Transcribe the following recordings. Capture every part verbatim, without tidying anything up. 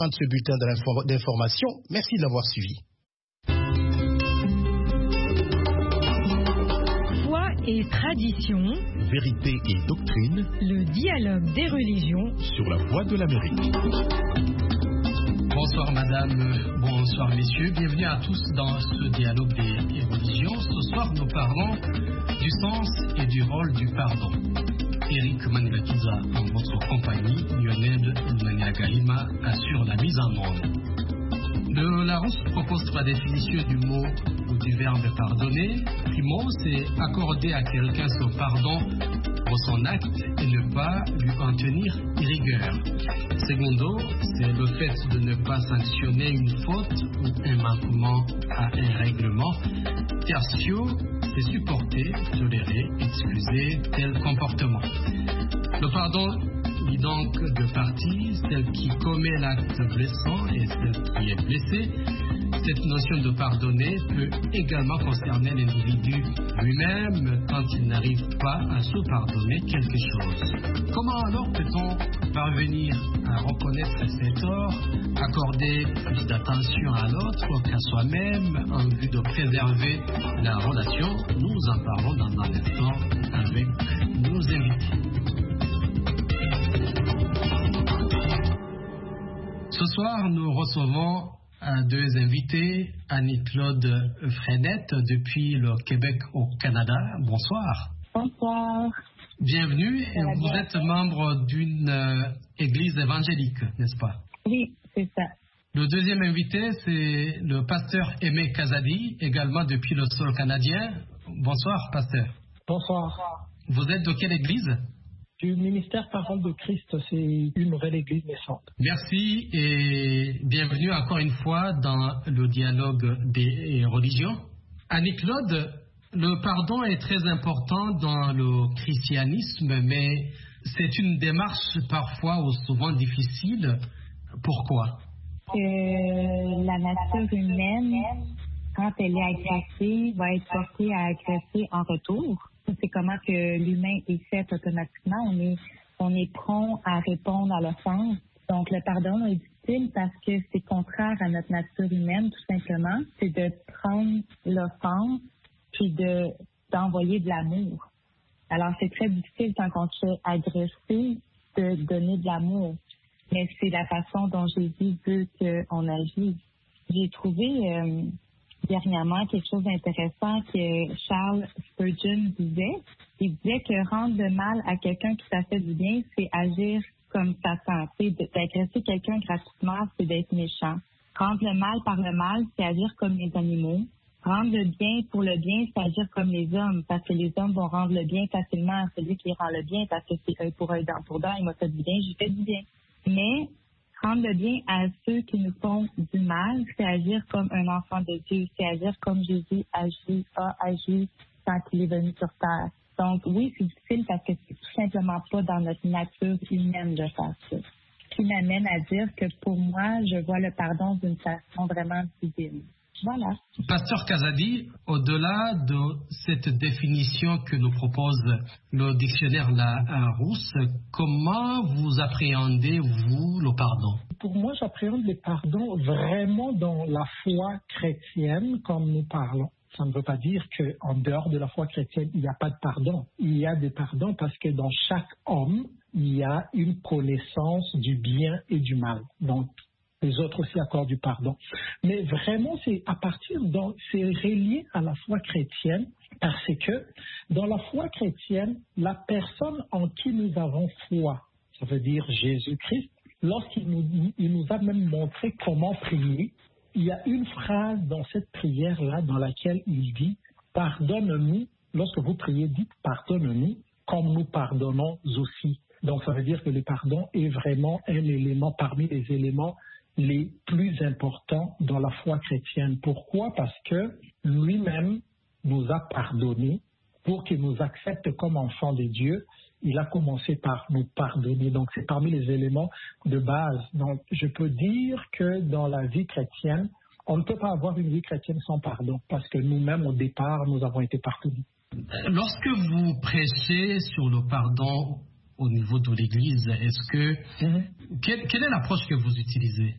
Fin de ce bulletin d'information. Merci de l'avoir suivi. Foi et tradition, vérité et doctrine, le dialogue des religions sur la voie de l'Amérique. Bonsoir madame, bonsoir messieurs, bienvenue à tous dans ce dialogue des religions. Ce soir nous parlons du sens et du rôle du pardon. Eric Manilakiza en votre compagnie, Lionel Maniagalima assure la mise en ordre. Le Larousse propose trois définitions du mot ou du verbe pardonner. Primo, c'est accorder à quelqu'un son pardon pour son acte et ne pas lui en tenir rigueur. Secondo, c'est le fait de ne pas sanctionner une faute ou un manquement à un règlement. Tertio, c'est supporter, tolérer, excuser tel comportement. Le pardon dit donc deux parties, celle qui commet l'acte blessant et celle qui est blessée. Cette notion de pardonner peut également concerner l'individu lui-même quand il n'arrive pas à se pardonner quelque chose. Comment alors peut-on parvenir à reconnaître ses torts, accorder plus d'attention à l'autre qu'à soi-même en vue de préserver la relation? Nous en parlons dans un instant avec nos invités. Ce soir, nous recevons deux invités, Annie-Claude Frenette depuis le Québec au Canada. Bonsoir. Bonsoir. Bienvenue. Et vous bien. Êtes membre d'une euh, église évangélique, n'est-ce pas? Oui, c'est ça. Le deuxième invité, c'est le pasteur Aimé Kazadi, également depuis le sol canadien. Bonsoir, pasteur. Bonsoir. Vous êtes de quelle église? Du ministère Parole de Christ, c'est une nouvelle église naissante. Merci et bienvenue encore une fois dans le dialogue des religions. Annie-Claude, le pardon est très important dans le christianisme, mais c'est une démarche parfois ou souvent difficile. Pourquoi? Que la nature humaine, quand elle est agressée, va être portée à agresser en retour. C'est comment que l'humain est fait automatiquement. On est, on est prompt à répondre à l'offense. Donc, le pardon est difficile parce que c'est contraire à notre nature humaine, tout simplement. C'est de prendre l'offense puis de, d'envoyer de l'amour. Alors, c'est très difficile quand on se fait agresser de donner de l'amour. Mais c'est la façon dont Jésus veut qu'on agisse. J'ai trouvé... Euh, dernièrement quelque chose d'intéressant que Charles Spurgeon disait. Il disait que rendre le mal à quelqu'un qui t'a fait du bien, c'est agir comme Satan. D'agresser quelqu'un gratuitement, c'est d'être méchant. Rendre le mal par le mal, c'est agir comme les animaux. Rendre le bien pour le bien, c'est agir comme les hommes, parce que les hommes vont rendre le bien facilement à celui qui rend le bien, parce que c'est œil pour œil, dent pour dent, il m'a fait du bien, j'ai fait du bien. Mais rendre le bien à ceux qui nous font du mal, c'est agir comme un enfant de Dieu, c'est agir comme Jésus agit, a agi quand il est venu sur terre. Donc oui, c'est difficile parce que c'est tout simplement pas dans notre nature humaine de faire ça. Ce qui m'amène à dire que pour moi, je vois le pardon d'une façon vraiment divine. Voilà. Pasteur Kazadi, au-delà de cette définition que nous propose le dictionnaire Larousse, comment vous appréhendez, vous, le pardon? Pour moi, j'appréhende le pardon vraiment dans la foi chrétienne, comme nous parlons. Ça ne veut pas dire qu'en dehors de la foi chrétienne, il n'y a pas de pardon. Il y a des pardons parce que dans chaque homme, il y a une connaissance du bien et du mal. Donc, les autres aussi accordent du pardon. Mais vraiment, c'est à partir de, c'est relié à la foi chrétienne parce que dans la foi chrétienne, la personne en qui nous avons foi, ça veut dire Jésus-Christ, lorsqu'il nous, il nous a même montré comment prier, il y a une phrase dans cette prière-là dans laquelle il dit « Pardonne-nous ». Lorsque vous priez, dites « Pardonne-nous » comme nous pardonnons aussi. Donc, ça veut dire que le pardon est vraiment un élément parmi les éléments les plus importants dans la foi chrétienne. Pourquoi? Parce que lui-même nous a pardonné pour qu'il nous accepte comme enfants de Dieu. Il a commencé par nous pardonner. Donc, c'est parmi les éléments de base. Donc, je peux dire que dans la vie chrétienne, on ne peut pas avoir une vie chrétienne sans pardon parce que nous-mêmes, au départ, nous avons été pardonnés. Lorsque vous prêchez sur le pardon au niveau de l'Église, est-ce que mm-hmm. quelle, quelle est l'approche que vous utilisez?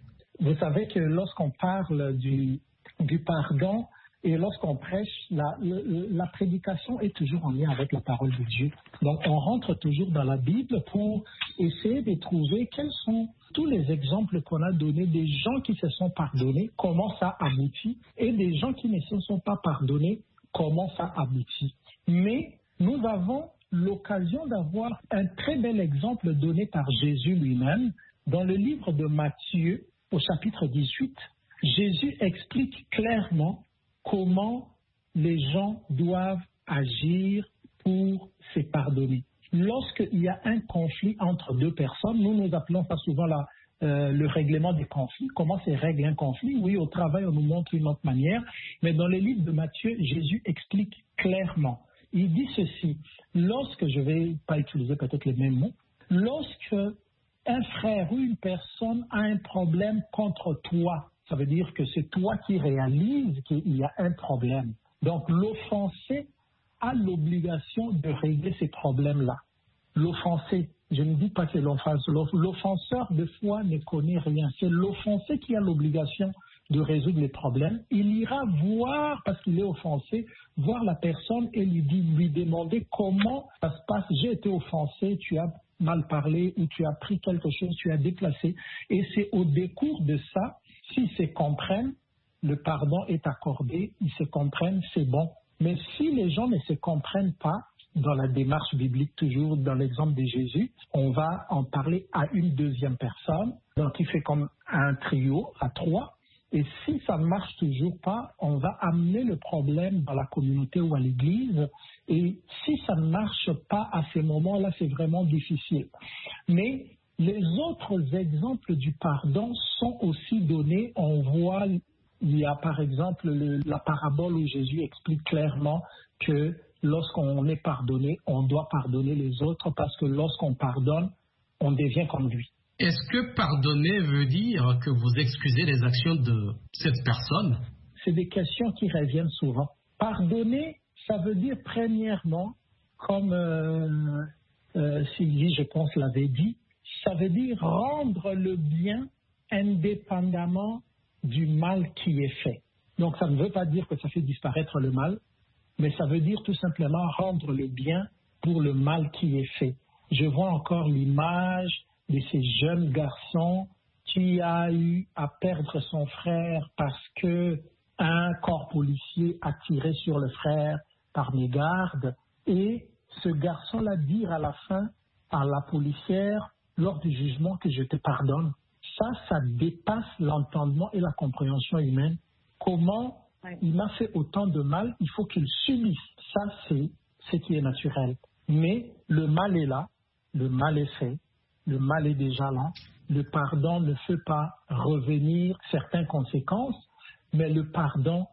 Vous savez que lorsqu'on parle du, du pardon et lorsqu'on prêche, la, la prédication est toujours en lien avec la parole de Dieu. Donc on rentre toujours dans la Bible pour essayer de trouver quels sont tous les exemples qu'on a donnés des gens qui se sont pardonnés, comment ça aboutit, et des gens qui ne se sont pas pardonnés, comment ça aboutit. Mais nous avons l'occasion d'avoir un très bel exemple donné par Jésus lui-même dans le livre de Matthieu au chapitre dix-huit. Jésus explique clairement comment les gens doivent agir pour se pardonner. Lorsqu'il y a un conflit entre deux personnes, nous nous appelons ça souvent la, euh, le règlement des conflits. Comment se règle un conflit? Oui, au travail, on nous montre une autre manière. Mais dans le livre de Matthieu, Jésus explique clairement. Il dit ceci, lorsque, je ne vais pas utiliser peut-être les mêmes mots, lorsque un frère ou une personne a un problème contre toi, ça veut dire que c'est toi qui réalises qu'il y a un problème. Donc l'offensé a l'obligation de régler ces problèmes-là. L'offensé, je ne dis pas que l'offenseur, l'offenseur de foi ne connaît rien. C'est l'offensé qui a l'obligation de résoudre les problèmes. Il ira voir, parce qu'il est offensé, voir la personne et lui, dit, lui demander comment ça se passe. J'ai été offensé, tu as mal parlé ou tu as pris quelque chose, tu as déplacé. Et c'est au décours de ça, s'ils se comprennent, le pardon est accordé, ils se comprennent, c'est bon. Mais si les gens ne se comprennent pas, dans la démarche biblique, toujours dans l'exemple de Jésus, on va en parler à une deuxième personne, donc il fait comme un trio, à trois. Et si ça ne marche toujours pas, on va amener le problème dans la communauté ou à l'église. Et si ça ne marche pas à ces moments-là, c'est vraiment difficile. Mais les autres exemples du pardon sont aussi donnés. On voit, il y a par exemple le, la parabole où Jésus explique clairement que lorsqu'on est pardonné, on doit pardonner les autres parce que lorsqu'on pardonne, on devient comme lui. Est-ce que pardonner veut dire que vous excusez les actions de cette personne? C'est des questions qui reviennent souvent. Pardonner, ça veut dire premièrement, comme euh, euh, Sylvie, je pense, l'avait dit, ça veut dire rendre le bien indépendamment du mal qui est fait. Donc ça ne veut pas dire que ça fait disparaître le mal, mais ça veut dire tout simplement rendre le bien pour le mal qui est fait. Je vois encore l'image de ces jeunes garçons qui a eu à perdre son frère parce que un corps policier a tiré sur le frère par mégarde et ce garçon-là dit à la fin à la policière lors du jugement que je te pardonne. Ça, ça dépasse l'entendement et la compréhension humaine. Comment il m'a fait autant de mal, il faut qu'il subisse. Ça, c'est ce qui est naturel. Mais le mal est là, le mal est fait. Le mal est déjà là. Le pardon ne fait pas revenir certaines conséquences, mais le pardon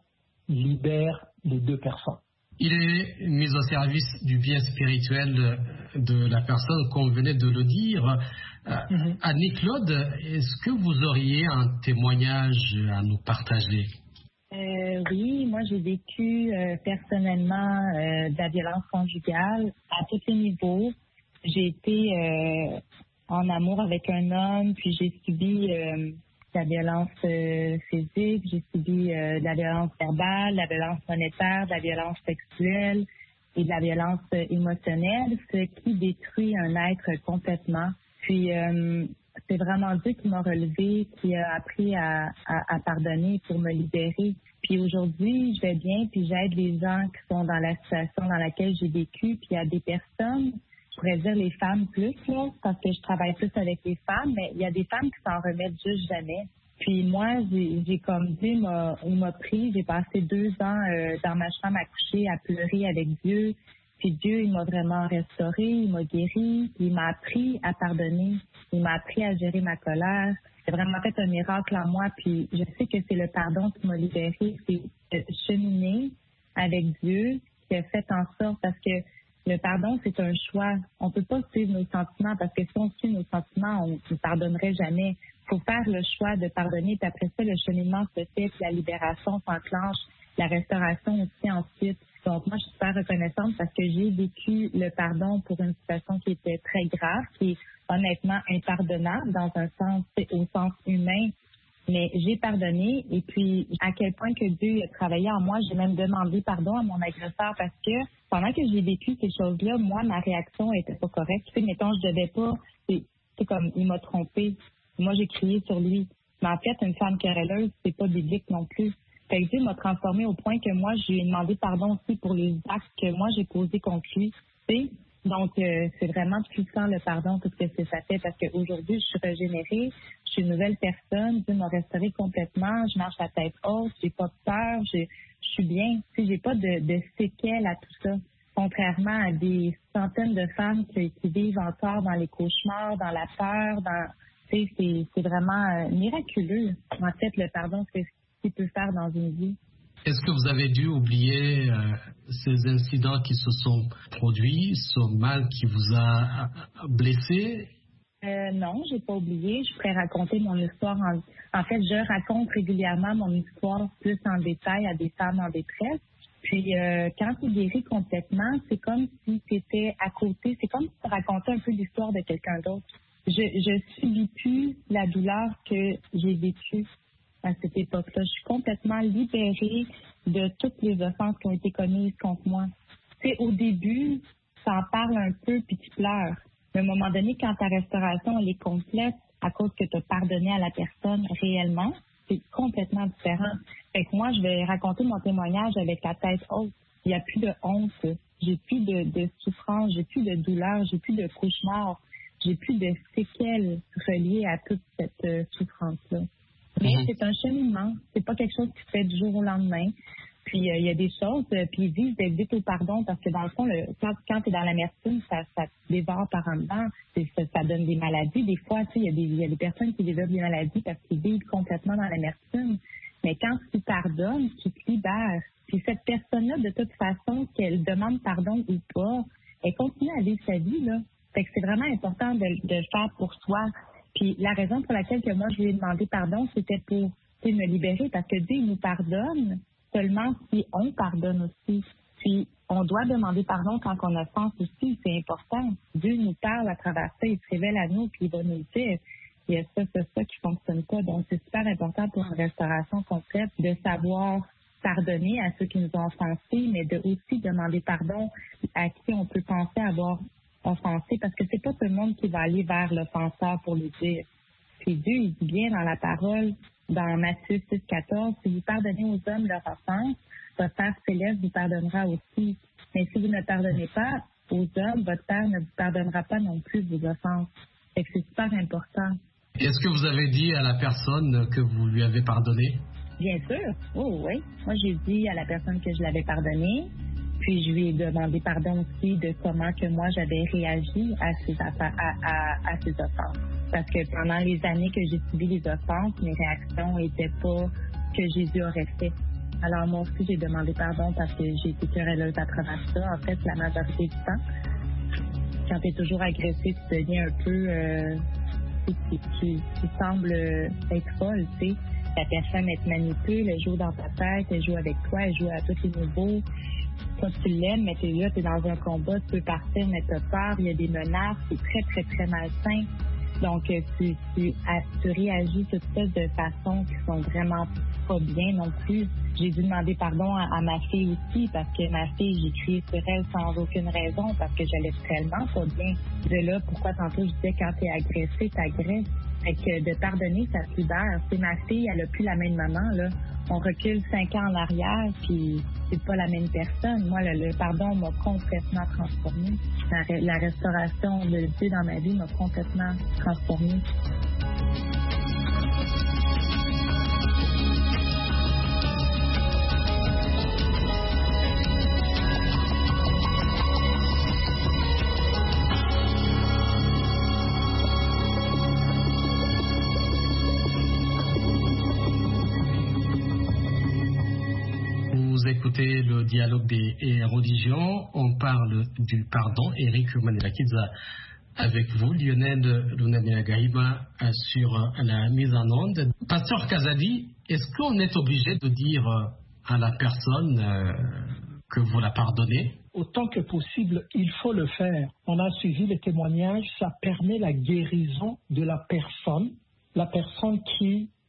libère les deux personnes. Il est mis au service du bien spirituel de, de la personne, comme venait de le dire. Euh, mm-hmm. Annie-Claude, est-ce que vous auriez un témoignage à nous partager? Euh, oui, moi j'ai vécu euh, personnellement euh, de la violence conjugale à tous les niveaux. J'ai été euh, en amour avec un homme, puis j'ai subi euh, de la violence euh, physique, j'ai subi euh, de la violence verbale, de la violence monétaire, de la violence sexuelle et de la violence euh, émotionnelle, ce qui détruit un être complètement. Puis euh, c'est vraiment Dieu qui m'a relevé, qui a appris à, à, à pardonner pour me libérer. Puis aujourd'hui, je vais bien, puis j'aide les gens qui sont dans la situation dans laquelle j'ai vécu, puis il y a des personnes, je pourrais dire les femmes plus, là, parce que je travaille plus avec les femmes, mais il y a des femmes qui s'en remettent juste jamais. Puis moi, j'ai, j'ai comme Dieu m'a, il m'a pris, j'ai passé deux ans euh, dans ma chambre à coucher, à pleurer avec Dieu. Puis Dieu, il m'a vraiment restauré, il m'a guéri, il m'a appris à pardonner, il m'a appris à gérer ma colère. C'est vraiment fait un miracle en moi, puis je sais que c'est le pardon qui m'a libérée, c'est de cheminer avec Dieu qui a fait en sorte, parce que le pardon, c'est un choix. On ne peut pas suivre nos sentiments, parce que si on suit nos sentiments, on ne pardonnerait jamais. Il faut faire le choix de pardonner, puis après ça, le cheminement se fait, puis la libération s'enclenche, la restauration aussi ensuite. Donc, moi, je suis super reconnaissante parce que j'ai vécu le pardon pour une situation qui était très grave, qui est honnêtement impardonnable dans un sens, au sens humain. Mais j'ai pardonné et puis à quel point que Dieu a travaillé en moi, j'ai même demandé pardon à mon agresseur parce que pendant que j'ai vécu ces choses-là, moi, ma réaction était pas correcte. Tu sais, mettons, je devais pas, c'est, c'est comme, il m'a trompé. Moi, j'ai crié sur lui. Mais en fait, une femme querelleuse, c'est pas biblique non plus. Fait que Dieu m'a transformée au point que moi, j'ai demandé pardon aussi pour les actes que moi, j'ai posés contre lui. Tu sais? Donc, euh, c'est vraiment puissant le pardon, tout ce que ça fait, parce qu'aujourd'hui, je suis régénérée, je suis une nouvelle personne, Dieu m'a restaurée complètement, je marche la tête haute, j'ai pas peur, je, je suis bien, tu sais, j'ai pas de, de séquelles à tout ça, contrairement à des centaines de femmes qui, qui vivent encore dans les cauchemars, dans la peur, dans, tu sais, c'est, c'est vraiment euh, miraculeux, en fait, le pardon, c'est ce qu'il peut faire dans une vie. Est-ce que vous avez dû oublier euh, ces incidents qui se sont produits, ce mal qui vous a blessé? Euh, non, j'ai pas oublié. Je pourrais raconter mon histoire. En, en fait, je raconte régulièrement mon histoire plus en détail à des femmes en détresse. Puis, euh, quand tu guéris complètement, c'est comme si tu étais à côté. C'est comme si tu racontais un peu l'histoire de quelqu'un d'autre. Je, je subis plus la douleur que j'ai vécue à cette époque-là. Je suis complètement libérée de toutes les offenses qui ont été commises contre moi. Tu sais, au début, ça en parle un peu puis tu pleures. Mais à un moment donné, quand ta restauration elle est complète à cause que tu as pardonné à la personne réellement, c'est complètement différent. Fait que moi, je vais raconter mon témoignage avec la tête haute. Il n'y a plus de honte. J'ai plus de, de souffrance, j'ai plus de douleur, j'ai plus de cauchemar, j'ai plus de séquelles reliées à toute cette euh, souffrance-là. Mais mmh. c'est un cheminement. C'est pas quelque chose qui se fait du jour au lendemain. Puis il euh, y a des choses, euh, puis ils disent d'être vite au pardon parce que dans le fond, le, quand, quand tu es dans l'amertume, ça, ça te dévore par en dedans. Ça, ça donne des maladies. Des fois, tu sais, il y a des il y a des personnes qui développent des maladies parce qu'ils vivent complètement dans l'amertume. Mais quand tu pardonnes, tu te libères. Puis cette personne-là, de toute façon, qu'elle demande pardon ou pas, elle continue à vivre sa vie, là. Fait que c'est vraiment important de, de le faire pour soi. Puis la raison pour laquelle que moi je lui ai demandé pardon, c'était pour me libérer parce que Dieu nous pardonne seulement si on pardonne aussi. Puis on doit demander pardon quand on offense aussi, c'est important. Dieu nous parle à travers ça, il se révèle à nous puis il va nous dire il y a ça, ça, ça qui ne fonctionne pas. Donc c'est super important pour une restauration complète de savoir pardonner à ceux qui nous ont offensés, mais de aussi demander pardon à qui on peut penser avoir offensé, parce que c'est pas tout le monde qui va aller vers l'offenseur pour lui dire. Puis Dieu, il dit bien dans la parole, dans Matthieu six quatorze, si vous pardonnez aux hommes leur offense, votre Père céleste vous pardonnera aussi. Mais si vous ne pardonnez pas aux hommes, votre Père ne vous pardonnera pas non plus vos offenses. Fait que c'est super important. Est-ce que vous avez dit à la personne que vous lui avez pardonné? Bien sûr. Oh oui. Moi, j'ai dit à la personne que je l'avais pardonné. Puis je lui ai demandé pardon aussi de comment que moi j'avais réagi à ces, affaires, à, à, à ces offenses. Parce que pendant les années que j'ai subi les offenses, mes réactions n'étaient pas que Jésus aurait fait. Alors moi aussi j'ai demandé pardon parce que j'ai été querelleuse à travers ça. En fait, la majorité du temps, quand tu es toujours agressé, tu deviens un peu... Euh, tu, tu, tu, tu sembles être folle, tu sais. La personne, elle te manipule, elle joue dans ta tête, elle joue avec toi, elle joue à tous les niveaux. Toi, tu l'aimes, mais tu es là, tu es dans un combat, tu peux partir, mais tu as peur, il y a des menaces, c'est très, très, très malsain. Donc, tu, tu, tu réagis toutes sortes de façons qui sont vraiment pas bien non plus. J'ai dû demander pardon à, à ma fille aussi, parce que ma fille, j'ai crié sur elle sans aucune raison, parce que j'allais tellement pas bien. De là, pourquoi tantôt je disais quand t'es agressé, t'agresses. Fait que de pardonner, ça te libère. C'est ma fille, elle a plus la même maman, là. On recule cinq ans en arrière, puis c'est pas la même personne. Moi, le, le pardon m'a complètement transformée. La, la restauration de Dieu dans ma vie m'a complètement transformée. Écoutez le dialogue des religions, on parle du pardon. Eric Manilakidza avec vous, Lionel Lunaniagaïba sur la mise en onde. Pasteur Kazadi, est-ce qu'on est obligé de dire à la personne euh, que vous la pardonnez? Autant que possible, il faut le faire. On a suivi les témoignages, ça permet la guérison de la personne, la personne qui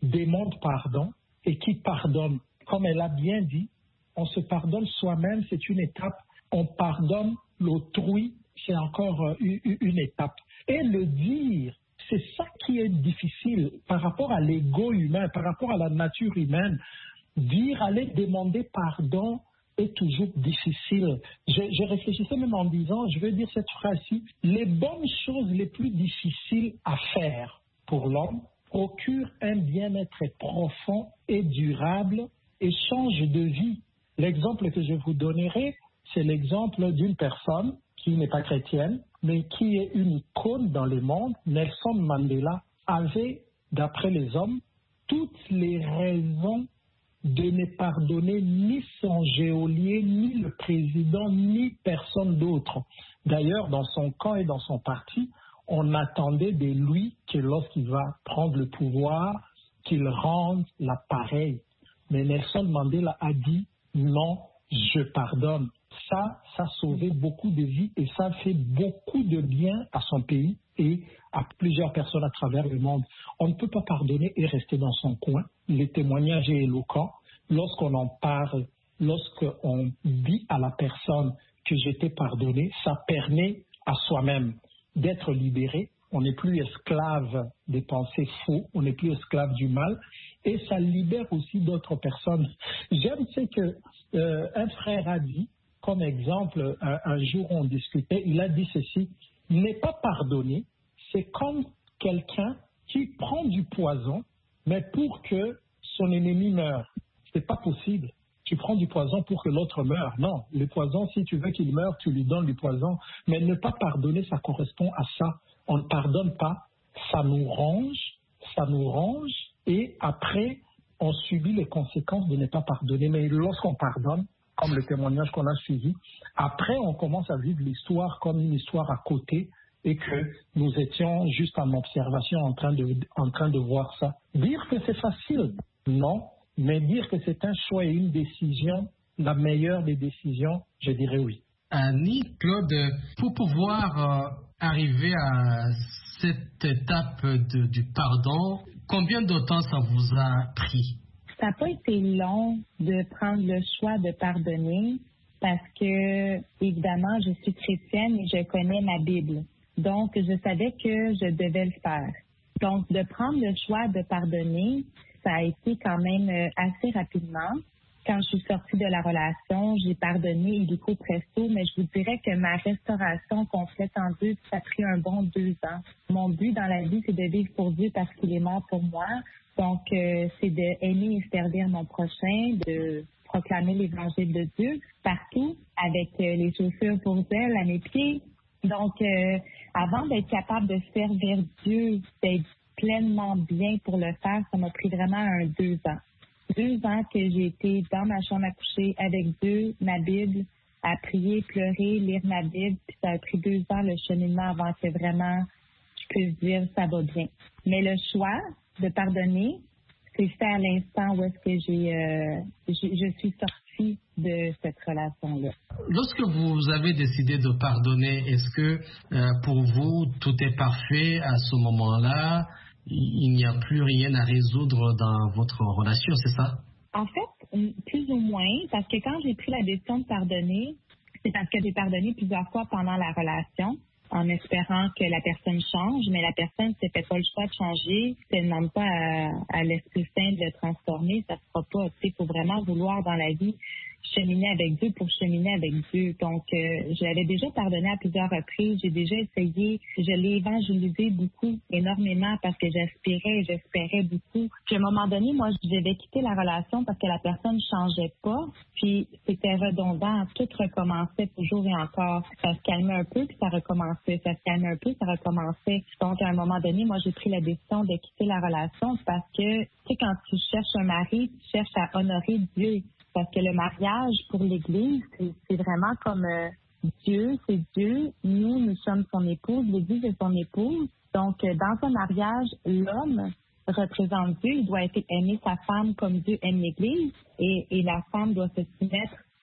demande pardon et qui pardonne. Comme elle a bien dit, on se pardonne soi-même, c'est une étape. On pardonne l'autrui, c'est encore une étape. Et le dire, c'est ça qui est difficile par rapport à l'ego humain, par rapport à la nature humaine. Dire, aller demander pardon est toujours difficile. Je, je réfléchissais même en disant, je vais dire cette phrase-ci, les bonnes choses les plus difficiles à faire pour l'homme procurent un bien-être profond et durable et changent de vie. L'exemple que je vous donnerai, c'est l'exemple d'une personne qui n'est pas chrétienne, mais qui est une icône dans le monde. Nelson Mandela avait, d'après les hommes, toutes les raisons de ne pardonner ni son geôlier, ni le président, ni personne d'autre. D'ailleurs, dans son camp et dans son parti, on attendait de lui que lorsqu'il va prendre le pouvoir, qu'il rende l'appareil. Mais Nelson Mandela a dit non, je pardonne. Ça, ça a sauvé beaucoup de vies et ça fait beaucoup de bien à son pays et à plusieurs personnes à travers le monde. On ne peut pas pardonner et rester dans son coin. Le témoignage est éloquent. Lorsqu'on en parle, lorsqu'on dit à la personne que j'étais pardonné, ça permet à soi-même d'être libéré. On n'est plus esclave des pensées faux, on n'est plus esclave du mal et ça libère aussi d'autres personnes. J'aime ce que euh, un frère a dit, comme exemple, un, un jour on discutait, il a dit ceci, ne pas pardonner, c'est comme quelqu'un qui prend du poison, mais pour que son ennemi meure. C'est pas possible. Tu prends du poison pour que l'autre meure. Non, le poison, si tu veux qu'il meure, tu lui donnes du poison. Mais ne pas pardonner, ça correspond à ça. On ne pardonne pas, ça nous ronge, ça nous ronge, et après, on subit les conséquences de ne pas pardonner. Mais lorsqu'on pardonne, comme le témoignage qu'on a suivi, après, on commence à vivre l'histoire comme une histoire à côté, et que nous étions juste en observation en train de, en train de voir ça. Dire que c'est facile, non. Mais dire que c'est un choix et une décision, la meilleure des décisions, je dirais oui. Annie, Claude, pour pouvoir euh, arriver à cette étape de, du pardon, combien de temps ça vous a pris? Ça n'a pas été long de prendre le choix de pardonner parce que, évidemment, je suis chrétienne et je connais ma Bible. Donc, je savais que je devais le faire. Donc, de prendre le choix de pardonner, ça a été quand même assez rapidement. Quand je suis sortie de la relation, j'ai pardonné illico presto, mais je vous dirais que ma restauration complète en Dieu, ça a pris un bon deux ans. Mon but dans la vie, c'est de vivre pour Dieu parce qu'il est mort pour moi. Donc, euh, c'est d'aimer et servir mon prochain, de proclamer l'évangile de Dieu partout, avec euh, les chaussures pour elle à mes pieds. Donc, euh, avant d'être capable de servir Dieu, d'être pleinement bien pour le faire, ça m'a pris vraiment un deux ans. Deux ans que j'ai été dans ma chambre à coucher avec Dieu, ma Bible, à prier, pleurer, lire ma Bible, puis ça a pris deux ans le cheminement avant que vraiment je puisse dire ça va bien. Mais le choix de pardonner, c'est fait à l'instant où est-ce que j'ai, euh, je, je suis sortie de cette relation-là. Lorsque vous avez décidé de pardonner, est-ce que euh, pour vous tout est parfait à ce moment-là? Il n'y a plus rien à résoudre dans votre relation, c'est ça? En fait, plus ou moins, parce que quand j'ai pris la décision de pardonner, c'est parce que j'ai pardonné plusieurs fois pendant la relation, en espérant que la personne change, mais la personne ne fait pas le choix de changer, ne demande pas à, à l'Esprit Saint de le transformer, ça ne se fera pas. Il faut vraiment vouloir dans la vie cheminer avec Dieu pour cheminer avec Dieu. Donc, euh, je l'avais déjà pardonné à plusieurs reprises. J'ai déjà essayé. Je l'ai évangélisé beaucoup, énormément, parce que j'aspirais et j'espérais beaucoup. Puis, à un moment donné, moi, je devais quitter la relation parce que la personne ne changeait pas. Puis, c'était redondant. Tout recommençait toujours et encore. Ça se calmait un peu, puis ça recommençait. Ça se calmait un peu, ça recommençait. Donc, à un moment donné, moi, j'ai pris la décision de quitter la relation parce que, tu sais, quand tu cherches un mari, tu cherches à honorer Dieu. Parce que le mariage pour l'Église, c'est, c'est vraiment comme euh, Dieu, c'est Dieu. Nous, nous sommes son épouse, l'Église est son épouse. Donc, euh, dans un mariage, l'homme représente Dieu. Il doit être aimer sa femme comme Dieu aime l'Église. Et, et la femme doit se soumettre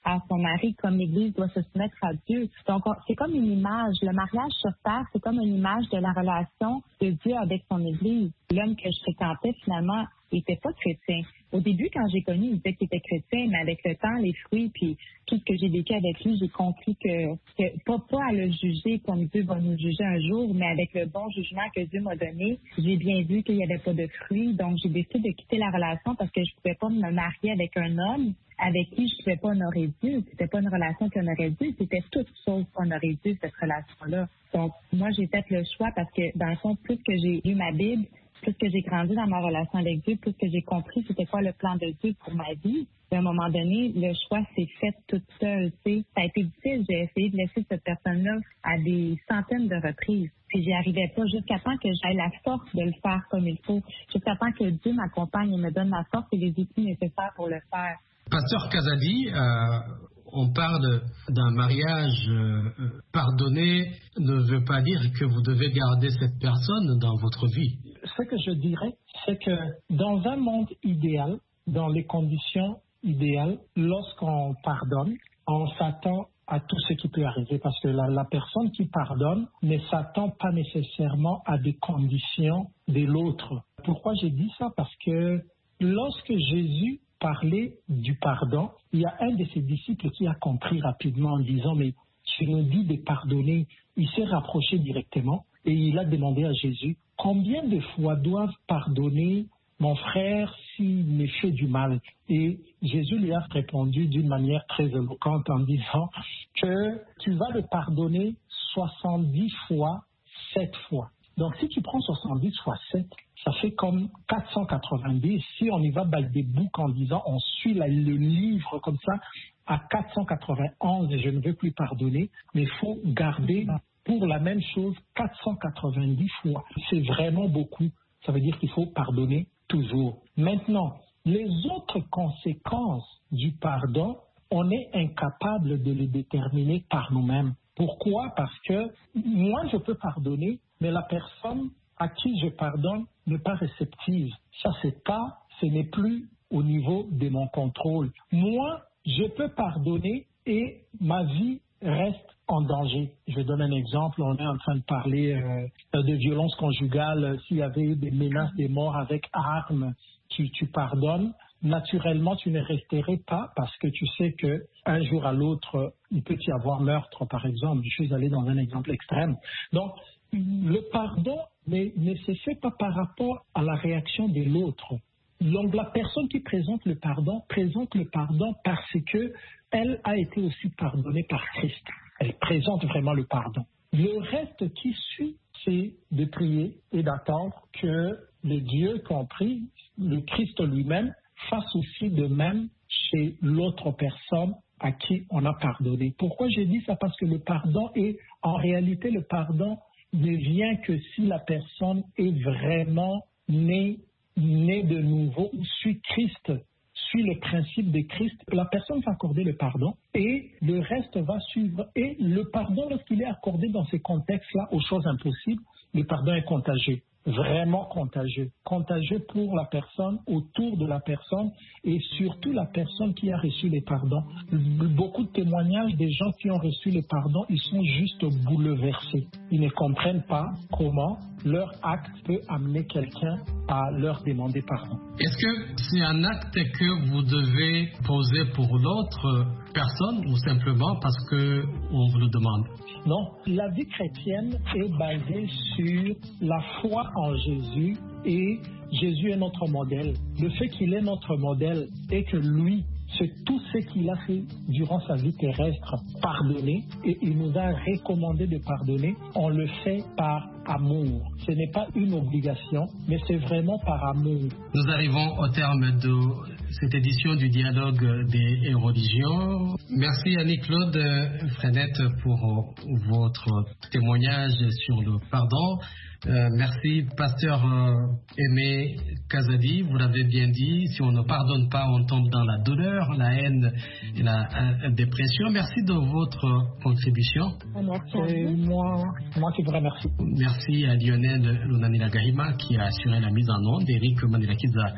à son mari comme l'Église doit se soumettre à Dieu. Donc, on, c'est comme une image. Le mariage sur terre, c'est comme une image de la relation de Dieu avec son Église. L'homme que je fréquentais, finalement, il n'était pas chrétien. Au début, quand j'ai connu, il disait qu'il était chrétien, mais avec le temps, les fruits, puis tout ce que j'ai vécu avec lui, j'ai compris que, que pas, pas à le juger comme Dieu va nous juger un jour, mais avec le bon jugement que Dieu m'a donné, j'ai bien vu qu'il n'y avait pas de fruits. Donc, j'ai décidé de quitter la relation parce que je ne pouvais pas me marier avec un homme avec qui je ne pouvais pas honorer Dieu. C'était pas une relation qui honorait Dieu, c'était toute chose honorer Dieu, cette relation-là. Donc, moi, j'ai fait le choix parce que, dans le fond, plus que j'ai lu ma Bible, plus que j'ai grandi dans ma relation avec Dieu, plus que j'ai compris c'était quoi le plan de Dieu pour ma vie. À un moment donné, le choix s'est fait toute seule. Tu sais. Ça a été difficile. J'ai essayé de laisser cette personne-là à des centaines de reprises. Puis j'y arrivais pas jusqu'à temps que j'aie la force de le faire comme il faut. Jusqu'à temps que Dieu m'accompagne et me donne la force et les outils nécessaires pour le faire. Pasteur Kazadi, euh, on parle d'un mariage euh, pardonné ne veut pas dire que vous devez garder cette personne dans votre vie. Ce que je dirais, c'est que dans un monde idéal, dans les conditions idéales, lorsqu'on pardonne, on s'attend à tout ce qui peut arriver parce que la, la personne qui pardonne ne s'attend pas nécessairement à des conditions de l'autre. Pourquoi j'ai dit ça? Parce que lorsque Jésus parlait du pardon, il y a un de ses disciples qui a compris rapidement en disant « mais tu nous dis de pardonner ». Il s'est rapproché directement et il a demandé à Jésus « combien de fois doivent pardonner mon frère s'il me fait du mal ?» Et Jésus lui a répondu d'une manière très éloquente en disant que tu vas le pardonner soixante-dix fois, sept fois. Donc, si tu prends soixante-dix fois sept, ça fait comme quatre cent quatre-vingt-dix. Si on y va by des boucs en disant, on suit la, le livre comme ça, à quatre cent quatre-vingt-onze, je ne veux plus pardonner, mais il faut garder pour la même chose quatre cent quatre-vingt-dix fois. C'est vraiment beaucoup. Ça veut dire qu'il faut pardonner toujours. Maintenant, les autres conséquences du pardon, on est incapable de les déterminer par nous-mêmes. Pourquoi? Parce que moi, je peux pardonner, mais la personne à qui je pardonne n'est pas réceptive. Ça, c'est pas, ce n'est plus au niveau de mon contrôle. Moi, je peux pardonner et ma vie reste en danger. Je donne un exemple. On est en train de parler euh, de violence conjugale. S'il y avait des menaces de mort avec armes, tu, tu pardonnes. Naturellement, tu ne resterais pas parce que tu sais que un jour à l'autre, il peut y avoir meurtre, par exemple. Je suis allé dans un exemple extrême. Donc, le pardon ne, ne se fait pas par rapport à la réaction de l'autre. Donc, la personne qui présente le pardon présente le pardon parce que elle a été aussi pardonnée par Christ. Elle présente vraiment le pardon. Le reste qui suit, c'est de prier et d'attendre que le Dieu compris, le Christ lui-même, fasse aussi de même chez l'autre personne à qui on a pardonné. Pourquoi j'ai dit ça? Parce que le pardon est, en réalité, le pardon ne vient que si la personne est vraiment née, née de nouveau, suit Christ, suit le principe de Christ. La personne va accorder le pardon et le reste va suivre. Et le pardon, lorsqu'il est accordé dans ces contextes-là aux choses impossibles, le pardon est contagieux. Vraiment contagieux. Contagieux pour la personne, autour de la personne et surtout la personne qui a reçu les pardons. Beaucoup de témoignages des gens qui ont reçu les pardons, ils sont juste bouleversés. Ils ne comprennent pas comment leur acte peut amener quelqu'un à leur demander pardon. Est-ce que c'est un acte que vous devez poser pour l'autre personne ou simplement parce qu'on vous le demande? Non, la vie chrétienne est basée sur la foi en Jésus et Jésus est notre modèle. Le fait qu'il est notre modèle et que lui, c'est tout ce qu'il a fait durant sa vie terrestre, pardonner, et il nous a recommandé de pardonner, on le fait par amour. Ce n'est pas une obligation, mais c'est vraiment par amour. Nous arrivons au terme de cette édition du Dialogue des religions. Merci Annie-Claude Frenette pour votre témoignage sur le pardon. Euh, merci Pasteur euh, Aimé Kazadi, vous l'avez bien dit, si on ne pardonne pas, on tombe dans la douleur, la haine et la euh, dépression. Merci de votre contribution. C'est moi, moi qui vous remercie. Merci à Lionel Lunanila Gahima qui a assuré la mise en onde, Eric Manilakiza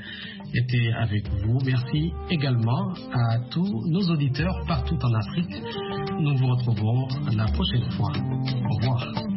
été avec vous. Merci également à tous nos auditeurs partout en Afrique. Nous vous retrouvons la prochaine fois. Au revoir.